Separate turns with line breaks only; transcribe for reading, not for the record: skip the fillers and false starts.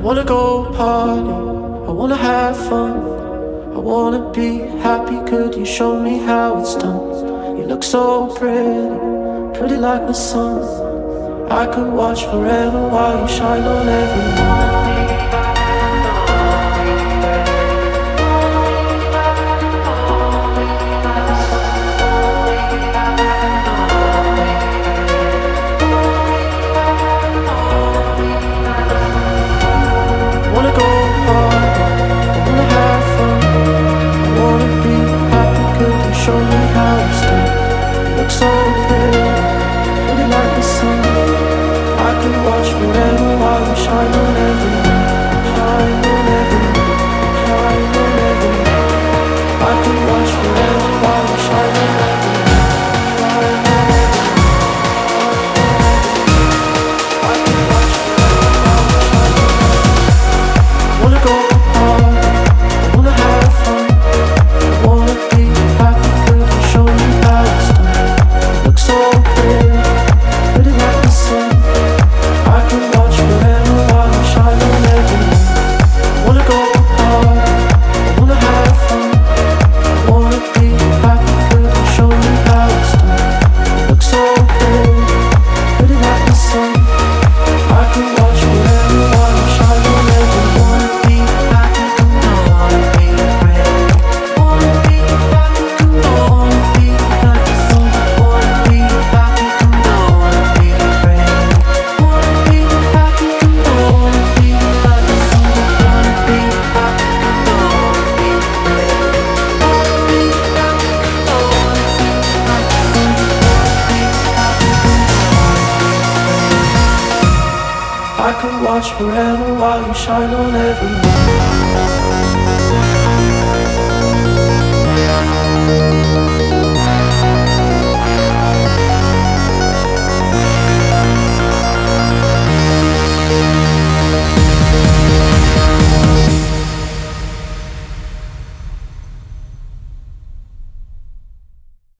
Wanna go party, I wanna have fun, I wanna be happy, could you show me how it's done? You look so pretty, pretty like the sun. I could watch forever while you shine on everyone. Wanna go hard, I wanna have fun, I wanna be happy, could you show me how it's done? You look so pretty, pretty like the sun. I could watch forever while you shine on everyone. Shine on everyone, shine on everyone. I could watch forever while you shine on everyone. I could watch forever while you shine on everyone. Wanna go hard, I wanna have fun, I wanna be happy, could you show me how it's done? Look so pretty, pretty like the sun. I could watch forever while you shine on everyone. Wanna go hard, I wanna have fun, I wanna be happy, could you show me how it's done? Look so pretty, pretty like the sun. I could watch forever while you shine on everyone. I could watch forever while you shine on everyone.